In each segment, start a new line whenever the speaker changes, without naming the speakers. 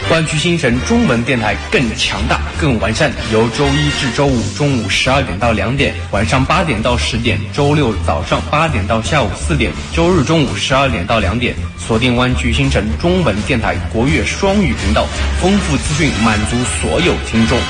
湾区新城中文电台更强大、更完善，由周一至周五中午12点到2点，晚上8点到10点，周六早上8点到下午4点，周日中午12点到2点，锁定湾区新城中文电台国乐双语频道，丰富资讯满足所有听众。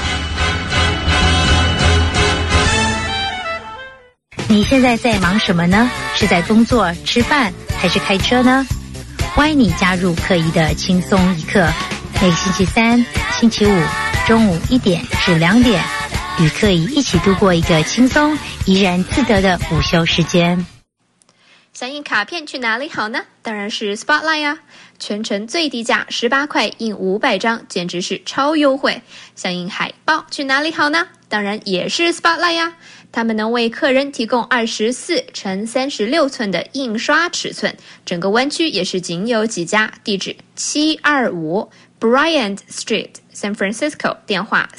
你现在在忙什么呢？是在工作、吃饭，还是开车呢？欢迎你加入课仪的轻松一刻，每个星期三、星期五中午1点至2点，与课仪一起度过一个轻松、怡然自得的午休时间。
想印卡片去哪里好呢？当然是 Spotlight 啊！全程最低价18块印500张，简直是超优惠。想印海报去哪里好呢？当然也是 Spotlight 呀！他们能为客人提供24×36寸的印刷尺寸，整个湾区也是仅有几家，地址725 Bryant Street San Francisco， 电话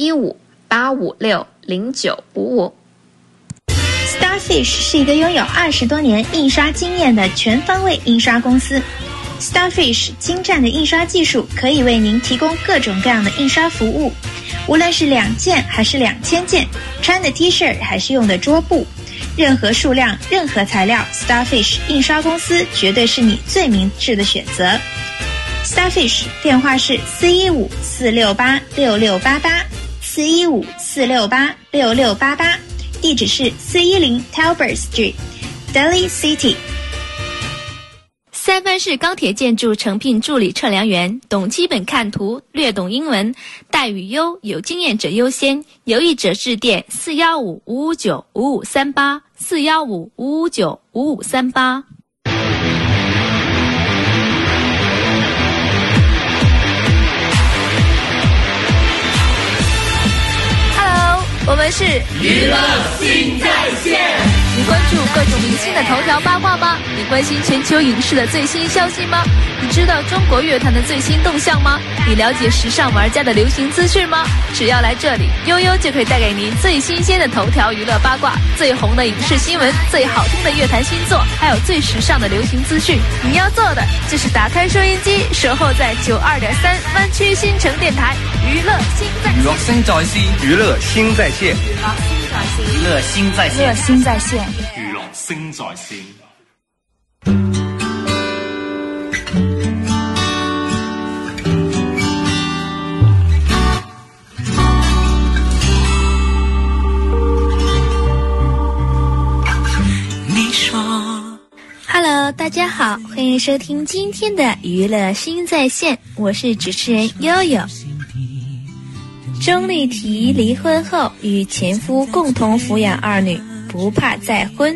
415-856-0955。
Starfish 是一个拥有20多年印刷经验的全方位印刷公司。Starfish 精湛的印刷技术可以为您提供各种各样的印刷服务，无论是2件还是2000件，穿的 T 恤还是用的桌布，任何数量、任何材料 ，Starfish 印刷公司绝对是你最明智的选择。Starfish 电话是415-468-6688，415-468-6688，地址是410 Talbot Street Daly City。
三藩市钢铁建筑诚聘助理测量员，懂基本看图，略懂英文，待遇优，有经验者优先，有意者致电415-559-5538，415-559-5538。Hello， 我们是
娱乐新在线。
你关注各种明星的头条八卦吗？你关心全球影视的最新消息吗？你知道中国乐坛的最新动向吗？你了解时尚玩家的流行资讯吗？只要来这里，悠悠就可以带给您最新鲜的头条娱乐八卦，最红的影视新闻，最好听的乐坛新作，还有最时尚的流行资讯。你要做的就是打开收音机，守候在92.3湾区新城电台，娱乐新在线，
娱乐新在线，娱乐新在线，
娱乐新在线，
娱乐新在线，
娱乐新在线。
Hello， 大家好，欢迎收听今天的娱乐新在线，我是主持人悠悠。钟丽缇离婚后与前夫共同抚养2女，不怕再婚。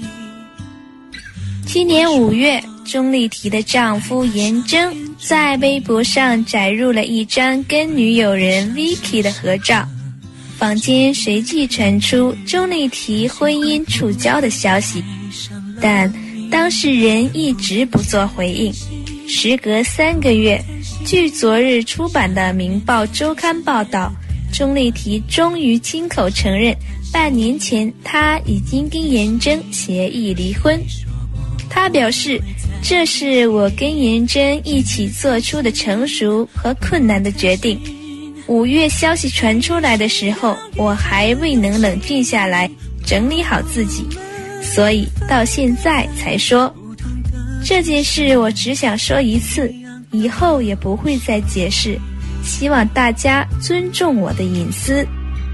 今年5月，钟丽缇的丈夫严征在微博上载入了一张跟女友人 Vicky 的合照，坊间随即传出钟丽缇婚姻触礁的消息，但当事人一直不做回应。时隔3个月，据昨日出版的《明报周刊》报道，钟丽缇终于亲口承认，半年前她已经跟严征协议离婚。她表示，这是我跟严征一起做出的成熟和困难的决定。5月消息传出来的时候，我还未能冷静下来，整理好自己，所以到现在才说。这件事我只想说一次，以后也不会再解释，希望大家尊重我的隐私。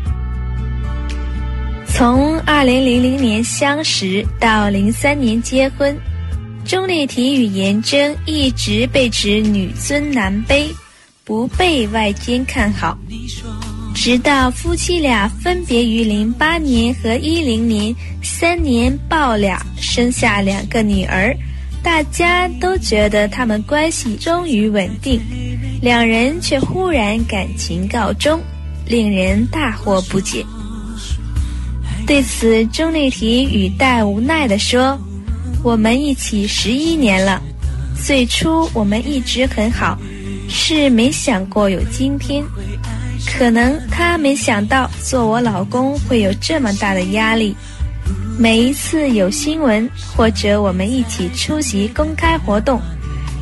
从2000年相识到03年结婚，钟丽缇与严征一直被指女尊男卑，不被外间看好，直到夫妻俩分别于08年和10年3年抱俩，生下2个女儿，大家都觉得他们关系终于稳定，两人却忽然感情告终，令人大惑不解。对此，钟丽缇语带无奈地说，我们一起11年了，最初我们一直很好，是没想过有今天，可能他没想到做我老公会有这么大的压力。每一次有新闻或者我们一起出席公开活动，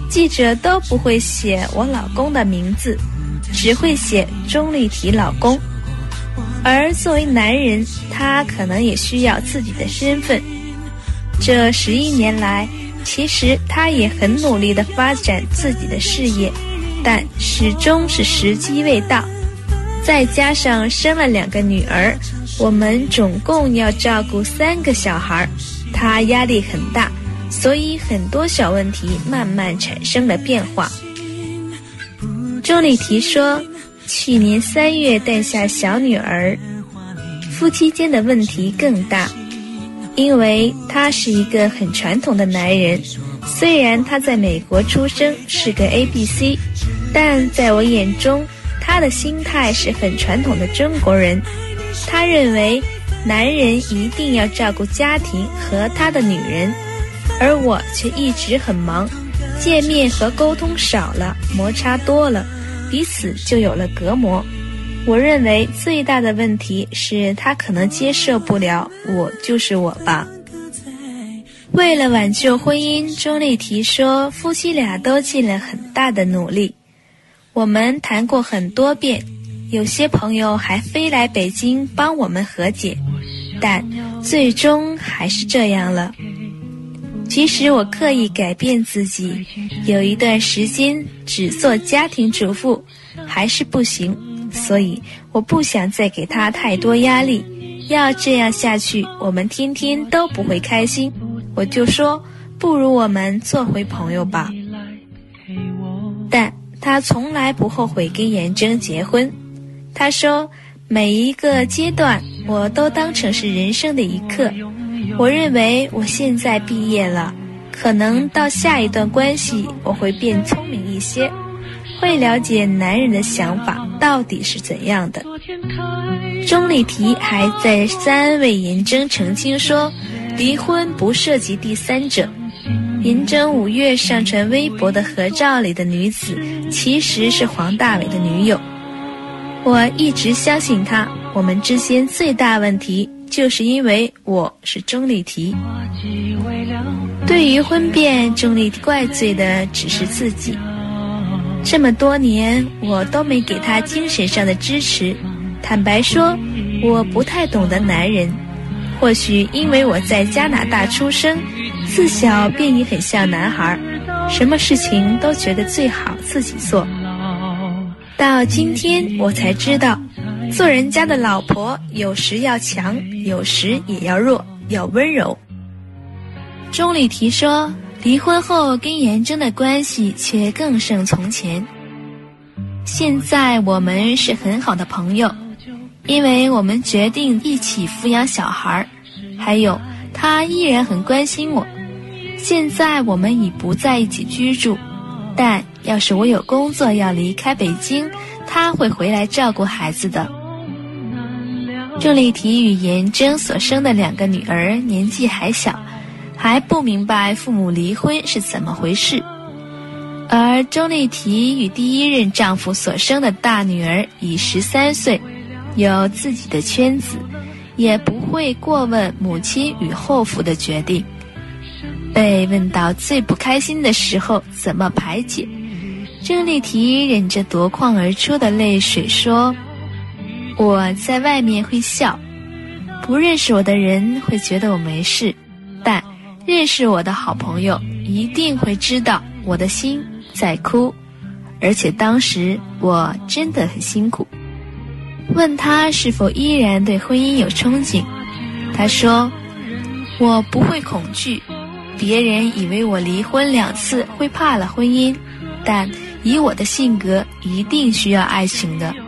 记者都不会写我老公的名字，只会写钟丽缇老公。而作为男人，他可能也需要自己的身份。这11年来，其实他也很努力地发展自己的事业，但始终是时机未到。再加上生了2个女儿，我们总共要照顾3个小孩，他压力很大，所以很多小问题慢慢产生了变化。钟丽缇说，去年3月诞下小女儿，夫妻间的问题更大，因为他是一个很传统的男人，虽然他在美国出生，是个 ABC， 但在我眼中，他的心态是很传统的中国人。他认为男人一定要照顾家庭和他的女人，而我却一直很忙，见面和沟通少了，摩擦多了，彼此就有了隔膜。我认为最大的问题是他可能接受不了我就是我吧。为了挽救婚姻，钟丽缇说，夫妻俩都尽了很大的努力。我们谈过很多遍，有些朋友还飞来北京帮我们和解，但最终还是这样了。即使我刻意改变自己，有一段时间只做家庭主妇，还是不行，所以我不想再给他太多压力。要这样下去，我们天天都不会开心。我就说，不如我们做回朋友吧。但他从来不后悔跟颜征结婚。他说，每一个阶段我都当成是人生的一课。我认为我现在毕业了，可能到下一段关系我会变聪明一些，会了解男人的想法到底是怎样的。钟丽缇还再三为颜征澄清说，离婚不涉及第三者。颜征5月上传微博的合照里的女子其实是黄大炜的女友。我一直相信他，我们之间最大问题就是因为我是钟丽缇。对于婚变，钟丽缇怪罪的只是自己。这么多年我都没给他精神上的支持，坦白说，我不太懂得男人，或许因为我在加拿大出生，自小便也很像男孩，什么事情都觉得最好自己做。到今天我才知道，做人家的老婆有时要强，有时也要弱，要温柔。钟丽缇说，离婚后跟颜征的关系却更胜从前。现在我们是很好的朋友，因为我们决定一起抚养小孩，还有他依然很关心我。现在我们已不在一起居住，但要是我有工作要离开北京，他会回来照顾孩子的。钟丽缇与颜征所生的2个女儿年纪还小，还不明白父母离婚是怎么回事。而钟丽缇与第1任丈夫所生的大女儿已13岁，有自己的圈子，也不会过问母亲与后父的决定。被问到最不开心的时候怎么排解，钟丽缇忍着夺眶而出的泪水说，我在外面会笑，不认识我的人会觉得我没事，但认识我的好朋友一定会知道我的心在哭，而且当时我真的很辛苦。问他是否依然对婚姻有憧憬，他说，我不会恐惧，别人以为我离婚2次会怕了婚姻，但以我的性格一定需要爱情的。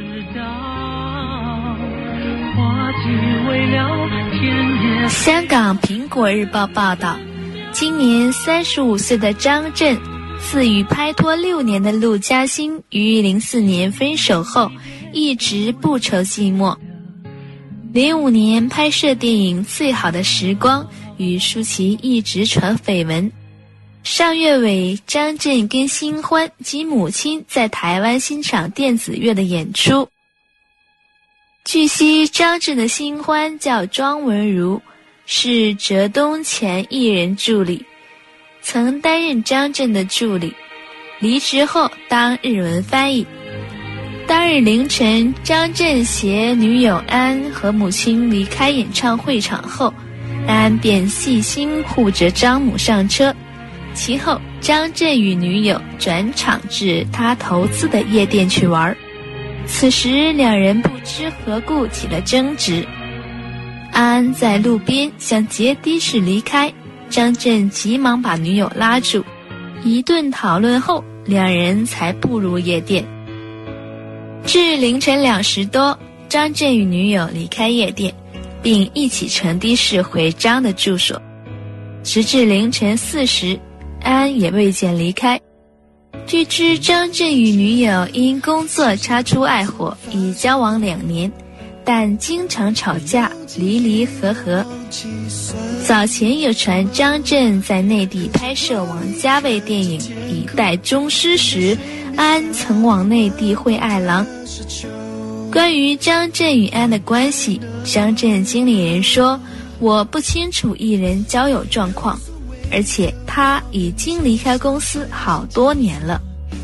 香港苹果日报报道，今年35岁的张震自与拍拖6年的陆嘉欣于04年分手后，一直不愁寂寞。05年拍摄电影《最好的时光》，与舒淇一直传绯闻。上月尾，张震跟新欢及母亲在台湾欣赏电子乐的演出。据悉，张震的新欢叫庄文如，是浙东前艺人助理。 曾担任张震的助理，离职后当日文翻译。当日凌晨，张震携女友安和母亲离开演唱会场后，安便细心护着张母上车。其后，张震与女友转场至他投资的夜店去玩。此时两人不知何故起了争执，安在路边想劫的士离开，张震急忙把女友拉住，一顿讨论后，两人才步入夜店。至凌晨2时多，张震与女友离开夜店，并一起乘的士回张的住所。直至凌晨4时，安也未见离开。据知张震与女友因工作擦出爱火，已交往2年，但经常吵架，离离合合。早前有传张震在内地拍摄王家卫电影《一代宗师》时，安曾往内地会爱郎。关于张震与安的关系，张震经理人说，我不清楚艺人交友状况，而且他已经离开公司好多年了。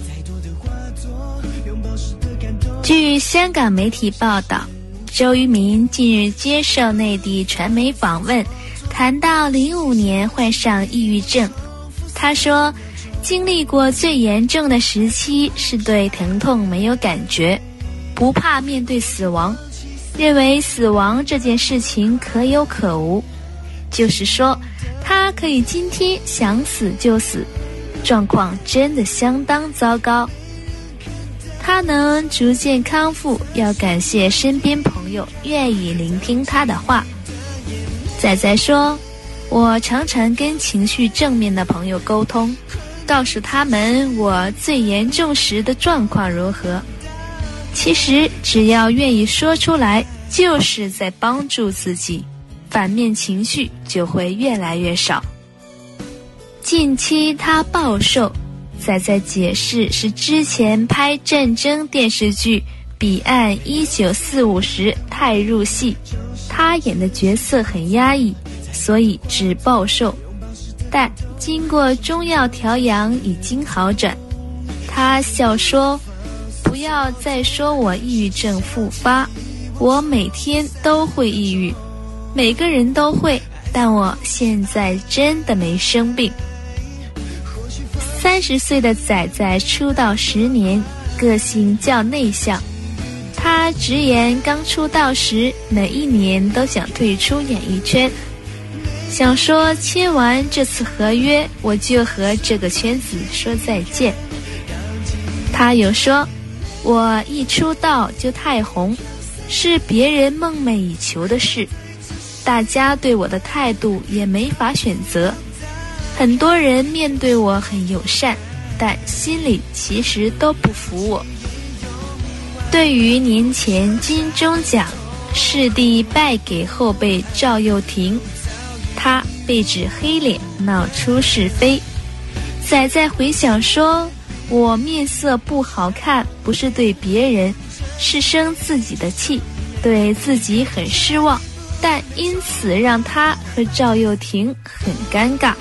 据香港媒体报道，周渝民近日接受内地传媒访问，谈到05年患上抑郁症。他说，经历过最严重的时期是对疼痛没有感觉，不怕面对死亡，认为死亡这件事情可有可无，就是说他可以今天想死就死，状况真的相当糟糕。他能逐渐康复，要感谢身边朋友愿意聆听他的话。仔仔说，我常常跟情绪正面的朋友沟通，告诉他们我最严重时的状况如何。其实只要愿意说出来，就是在帮助自己，反面情绪就会越来越少。近期他暴瘦，仔仔解释是之前拍战争电视剧《彼岸1945》时太入戏，他演的角色很压抑，所以只暴瘦。但经过中药调养已经好转。他笑说，不要再说我抑郁症复发，我每天都会抑郁，每个人都会，但我现在真的没生病。30岁的仔仔出道10年，个性较内向。他直言刚出道时每一年都想退出演艺圈，想说签完这次合约我就和这个圈子说再见。他有说，我一出道就太红，是别人梦寐以求的事，大家对我的态度也没法选择。很多人面对我很友善，但心里其实都不服我。对于年前金钟奖视帝败给后辈赵又廷，他被指黑脸闹出是非。仔仔回想说，我面色不好看不是对别人，是生自己的气，对自己很失望，但因此让他和赵又廷很尴尬。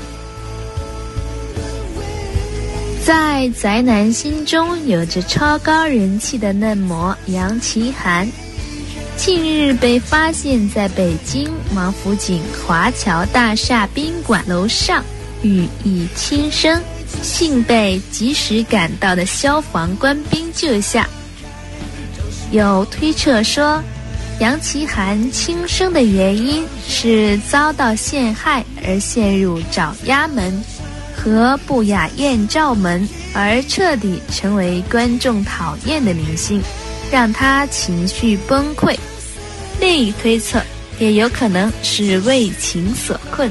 在宅男心中有着超高人气的嫩模杨奇涵，近日被发现在北京王府井华侨大厦宾馆楼上语意轻生，幸被及时赶到的消防官兵救下。有推测说，杨奇涵轻生的原因是遭到陷害而陷入爪牙门和不雅艳照门，而彻底成为观众讨厌的明星，让他情绪崩溃。另一推测也有可能是为情所困。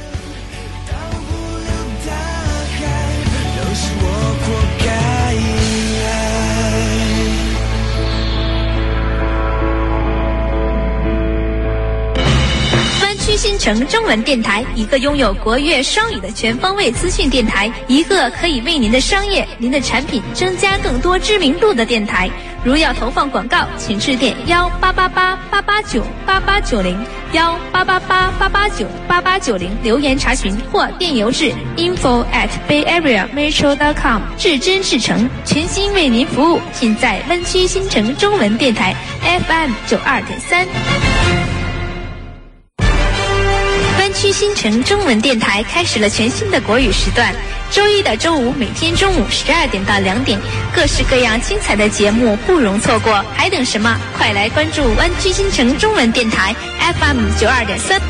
湾区新
城中文电台，一个拥有国粤双语的全方位资讯电台，一个可以为您的商业、您的产品增加更多知名度的电台。如要投放广告，请致电1888-889-8890，1888-889-8890留言查询，或电邮至 info@bayareametro.com。至真至诚，全心为您服务，尽在湾区新城中文电台 FM 92.3。湾区新城中文电台开始了全新的国语时段，周一到周五每天中午12点到2点，各式各样精彩的节目不容错过，还等什么？快来关注湾区新城中文电台 FM 92.3。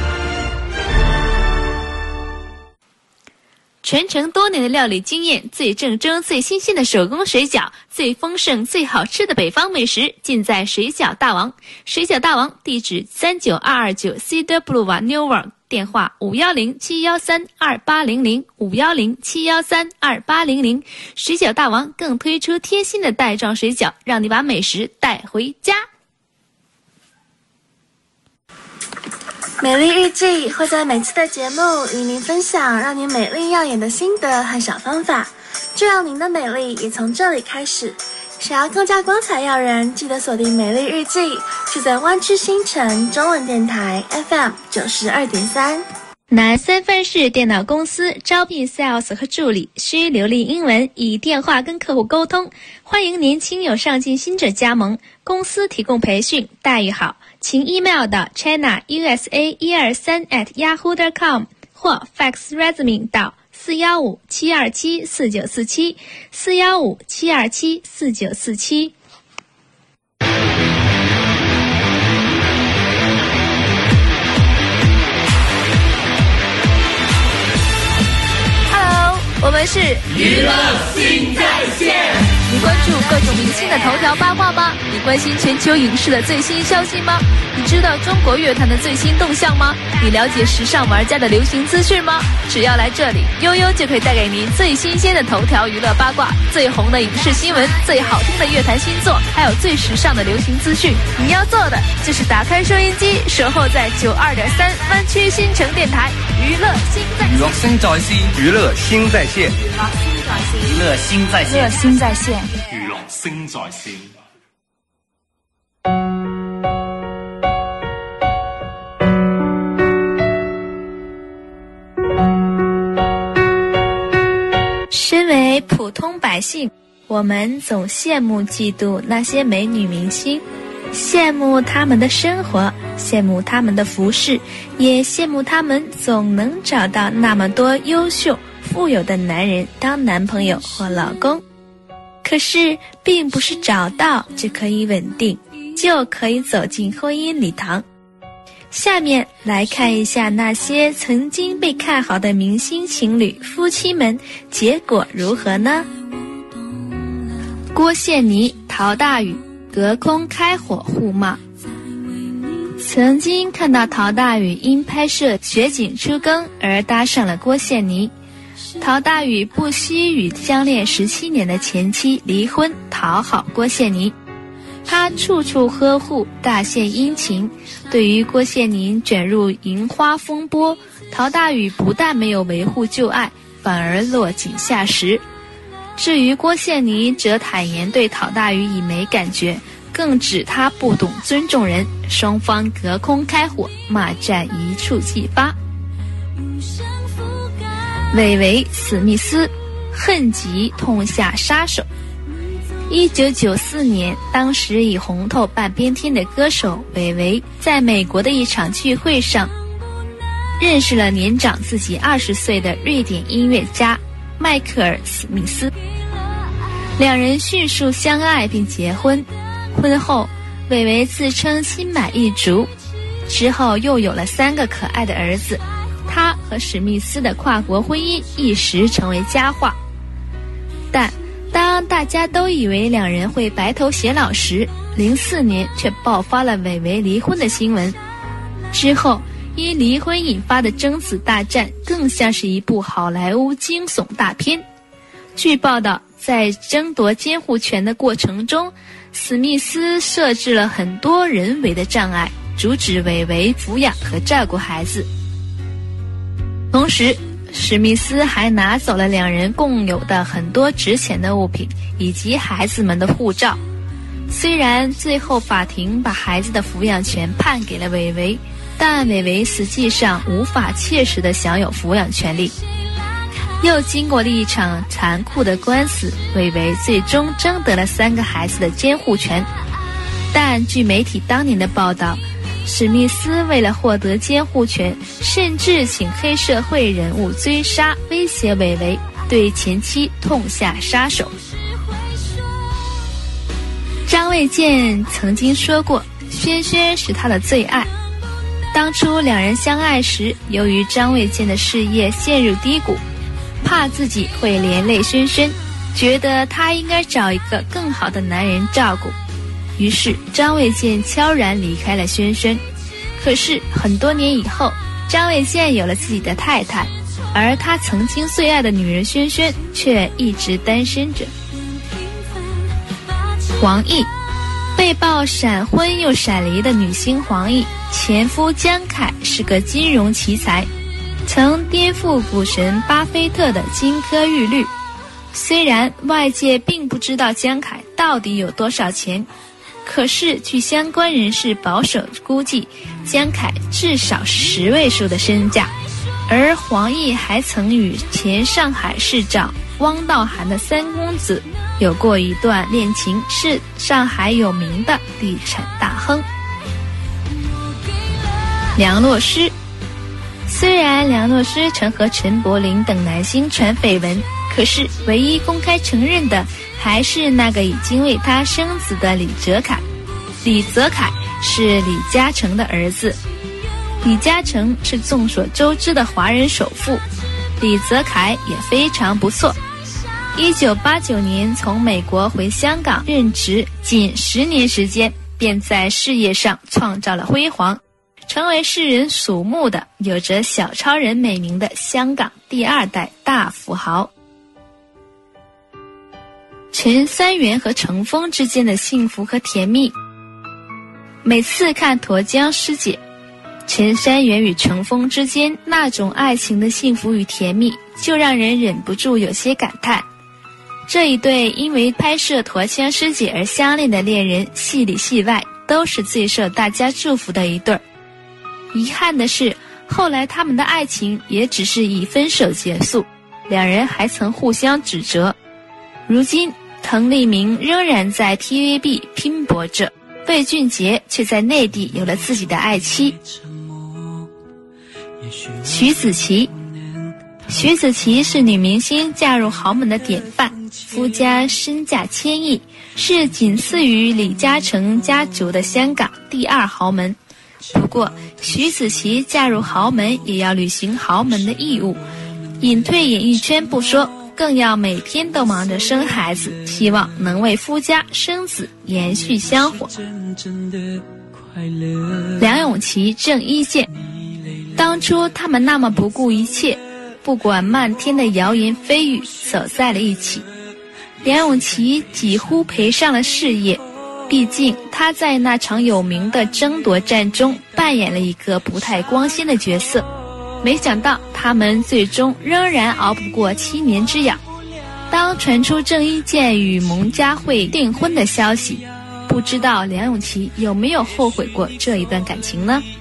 传承多年的料理经验，最正宗最新鲜的手工水饺，最丰盛最好吃的北方美食，尽在水饺大王。水饺大王地址39229 Cedar Boulevard Newark，电话510-713-2800 510-713-2800。水饺大王更推出贴心的袋装水饺，让你把美食带回家。
美丽日记会在每次的节目与您分享让您美丽耀眼的心得和小方法，就让您的美丽也从这里开始。想要更加光彩耀人，记得锁定美丽日记，就在湾区新城中文电台 FM 92.3。
南三藩市电脑公司招聘 sales 和助理，需流利英文，以电话跟客户沟通，欢迎年轻有上进心者加盟，公司提供培训，待遇好，请 email 到 chinausa123@yahoo.com 或 fax resume 到415-727-4947 415-727-4947。 我们是
娱乐新在线。
你关注各种明星的头条八卦吗？你关心全球影视的最新消息吗？你知道中国乐坛的最新动向吗？你了解时尚玩家的流行资讯吗？只要来这里，悠悠就可以带给您最新鲜的头条娱乐八卦，最红的影视新闻，最好听的乐坛新作，还有最时尚的流行资讯。你要做的就是打开收音机，守候在92.3湾区新城电台，娱乐新在线。
娱乐新在线，娱乐新在线，
娱乐新在线，
娱乐新在线，
娛樂星在線。
身为普通百姓，我们总羡慕嫉妒那些美女明星，羡慕他们的生活，羡慕他们的服饰，也羡慕他们总能找到那么多优秀富有的男人当男朋友或老公。可是并不是找到就可以稳定，就可以走进婚姻礼堂。下面来看一下那些曾经被看好的明星情侣夫妻们结果如何呢？郭羡妮、陶大宇隔空开火互骂。曾经看到陶大宇因拍摄《雪景初更》而搭上了郭羡妮，陶大宇不惜与相恋17年的前妻离婚，讨好郭羡妮。他处处呵护，大献殷勤。对于郭羡妮卷入银花风波，陶大宇不但没有维护旧爱，反而落井下石。至于郭羡妮则坦言对陶大宇已没感觉，更指他不懂尊重人，双方隔空开火，骂战一触即发。韦唯、史密斯恨极痛下杀手。1994年，当时已红透半边天的歌手韦唯，在美国的一场聚会上，认识了年长自己20岁的瑞典音乐家迈克尔·史密斯，两人迅速相爱并结婚。婚后，韦唯自称心满意足，之后又有了3个可爱的儿子。他和史密斯的跨国婚姻一时成为佳话，但当大家都以为两人会白头偕老时，04年却爆发了韦唯离婚的新闻。之后因离婚引发的争子大战更像是一部好莱坞惊悚大片。据报道，在争夺监护权的过程中，史密斯设置了很多人为的障碍，阻止韦唯抚养和照顾孩子。 同时史密斯还拿走了两人共有的很多值钱的物品以及孩子们的护照。虽然最后法庭把孩子的抚养权判给了韦维，但韦维实际上无法切实地享有抚养权利。又经过了一场残酷的官司，韦维最终争得了3个孩子的监护权。但据媒体当年的报道，史密斯为了获得监护权，甚至请黑社会人物追杀威胁韦维，对前妻痛下杀手。张卫健曾经说过，轩轩是他的最爱。当初两人相爱时，由于张卫健的事业陷入低谷，怕自己会连累轩轩，觉得他应该找一个更好的男人照顾，于是张卫健悄然离开了轩轩。可是很多年以后，张卫健有了自己的太太，而他曾经最爱的女人轩轩却一直单身着。黄奕，被曝闪婚又闪离的女星黄奕，前夫江凯是个金融奇才，曾颠覆股神巴菲特的金科玉律。虽然外界并不知道江凯到底有多少钱，可是据相关人士保守估计，江凯至少10位数的身价。而黄奕还曾与前上海市长汪道涵的3公子有过一段恋情，是上海有名的地产大亨。梁洛施，虽然梁洛施曾和陈柏霖等男星传绯闻，可是唯一公开承认的还是那个已经为他生子的李泽楷。李泽楷是李嘉诚的儿子，李嘉诚是众所周知的华人首富，李泽楷也非常不错。1989年从美国回香港任职，仅10年时间便在事业上创造了辉煌，成为世人瞩目的有着小超人美名的香港第2代大富豪。陈三元和程峰之间的幸福和甜蜜，每次看沱江师姐，陈三元与程峰之间那种爱情的幸福与甜蜜，就让人忍不住有些感叹。这一对因为拍摄沱江师姐而相恋的恋人，戏里戏外都是最受大家祝福的一对儿。遗憾的是，后来他们的爱情也只是以分手结束，两人还曾互相指责。如今滕丽明仍然在 TVB 拼搏着，魏俊杰却在内地有了自己的爱妻。徐子淇，徐子淇是女明星嫁入豪门的典范，夫家身价1000亿，是仅次于李嘉诚家族的香港第2豪门。不过徐子淇嫁入豪门也要履行豪门的义务，隐退演艺圈不说，更要每天都忙着生孩子，希望能为夫家生子延续香火。梁咏琪、郑伊健，当初他们那么不顾一切，不管漫天的谣言蜚语，走在了一起。梁咏琪几乎赔上了事业，毕竟她在那场有名的争夺战中扮演了一个不太光鲜的角色，没想到他们最终仍然熬不过7年之痒。当传出郑伊健与蒙嘉慧订婚的消息，不知道梁咏琪有没有后悔过这一段感情呢？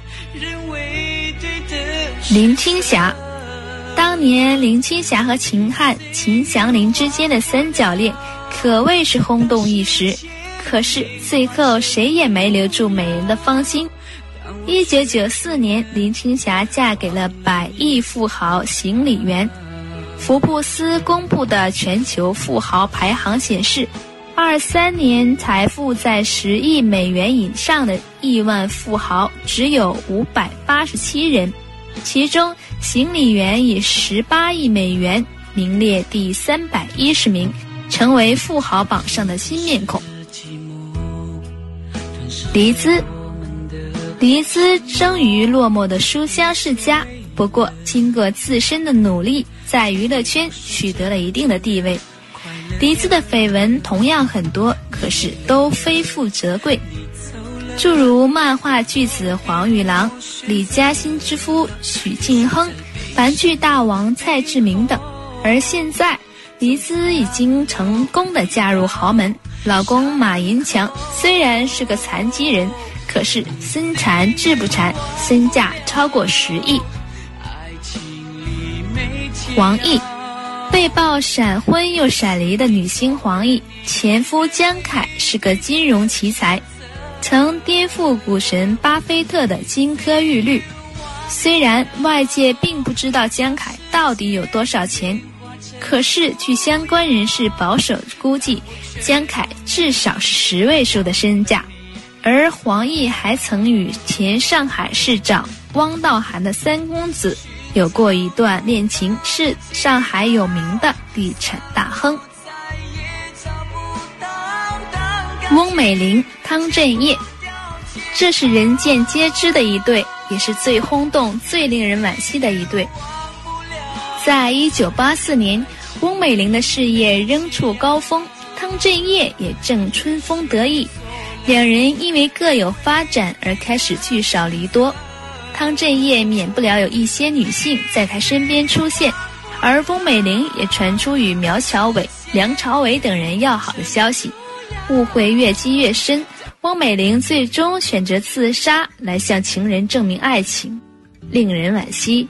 林青霞，当年林青霞和秦汉、秦祥林之间的3角恋可谓是轰动一时，可是最后谁也没留住美人的芳心。1994年，林青霞嫁给了100亿富豪邢李元。福布斯公布的全球富豪排行显示，23年财富在10亿美元以上的亿万富豪只有587人，其中邢李元以18亿美元名列第310名，成为富豪榜上的新面孔。黎姿，黎姿生于落寞的书香世家，不过经过自身的努力，在娱乐圈取得了一定的地位。黎姿的绯闻同样很多，可是都非富则贵，诸如漫画巨子黄玉郎、李嘉欣之夫许晋亨、 韩剧大王蔡志明等。而现在黎姿已经成功地嫁入豪门，老公马银强虽然是个残疾人，可是身残志不残，身价超过10亿。黄奕，被曝闪婚又闪离的女星黄奕，前夫江凯是个金融奇才，曾颠覆股神巴菲特的金科玉律。虽然外界并不知道江凯到底有多少钱，可是据相关人士保守估计，江凯至少是10位数的身价。而黄奕还曾与前上海市长汪道涵的3公子有过一段恋情，是上海有名的地产大亨。翁美玲、汤镇业，这是人尽皆知的一对，也是最轰动最令人惋惜的一对。在1984年，翁美玲的事业仍处高峰，汤镇业也正春风得意，两人因为各有发展而开始聚少离多。汤镇业免不了有一些女性在他身边出现，而翁美玲也传出与苗侨伟、梁朝伟等人要好的消息，误会越积越深，翁美玲最终选择自杀来向情人证明爱情，令人惋惜。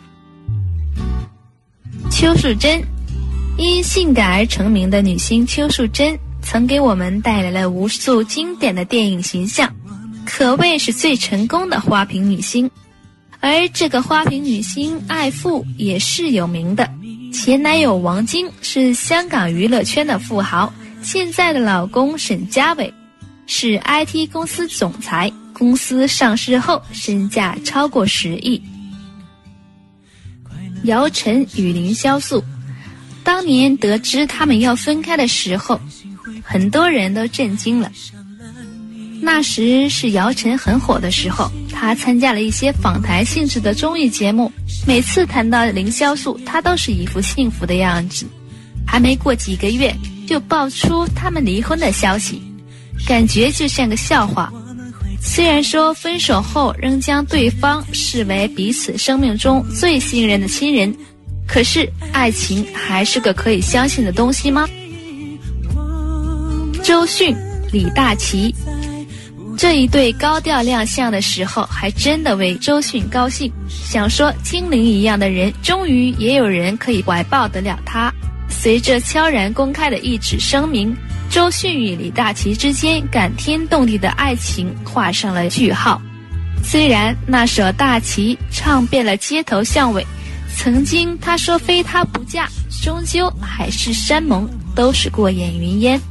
邱淑贞，因性感而成名的女星邱淑贞曾给我们带来了无数经典的电影形象，可谓是最成功的花瓶女星。而这个花瓶女星爱富也是有名的，前男友王晶是香港娱乐圈的富豪，现在的老公沈家伟是 IT 公司总裁，公司上市后身价超过10亿。姚晨与凌潇肃，当年得知他们要分开的时候，很多人都震惊了。那时是姚晨很火的时候，她参加了一些访谈性质的综艺节目，每次谈到凌潇肃，她都是一副幸福的样子。还没过几个月，就爆出他们离婚的消息，感觉就像个笑话。虽然说分手后仍将对方视为彼此生命中最信任的亲人，可是爱情还是个可以相信的东西吗？周迅、李大齐，这一对高调亮相的时候，还真的为周迅高兴，想说精灵一样的人，终于也有人可以怀抱得了他。随着悄然公开的一纸声明，周迅与李大齐之间感天动地的爱情画上了句号。虽然那首《大齐》唱遍了街头巷尾，曾经他说非他不嫁，终究海誓山盟都是过眼云烟。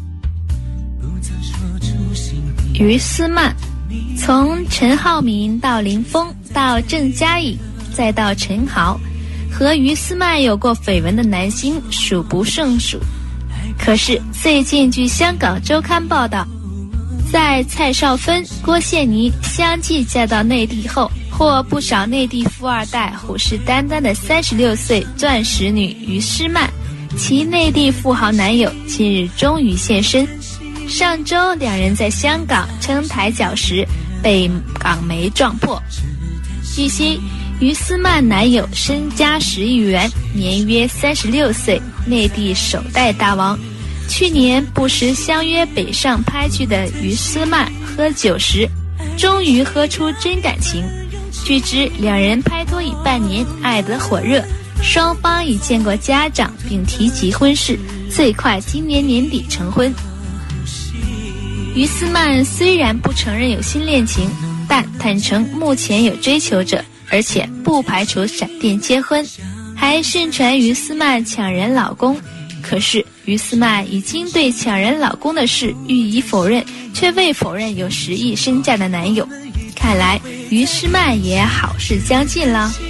于思曼，从陈浩民到林峰到郑嘉颖再到陈豪，和于思曼有过绯闻的男星数不胜数。可是最近据香港周刊报道，在蔡少芬、郭羡妮相继嫁到内地后，获不少内地富二代虎视眈眈的36岁钻石女于诗曼，其内地富豪男友近日终于现身。上周两人在香港撑台脚时被港媒撞破。据悉，于思曼男友身家10亿元，年约36岁，内地首代大王。去年不时相约北上拍剧的于思曼喝酒时，终于喝出真感情。据知两人拍拖已半年，爱得火热，双方已见过家长并提及婚事，最快今年年底成婚。于思曼虽然不承认有新恋情，但坦诚目前有追求者，而且不排除闪电结婚，还盛传于思曼抢人老公。可是于思曼已经对抢人老公的事予以否认，却未否认有10亿身价的男友。看来于诗曼也好事将近了。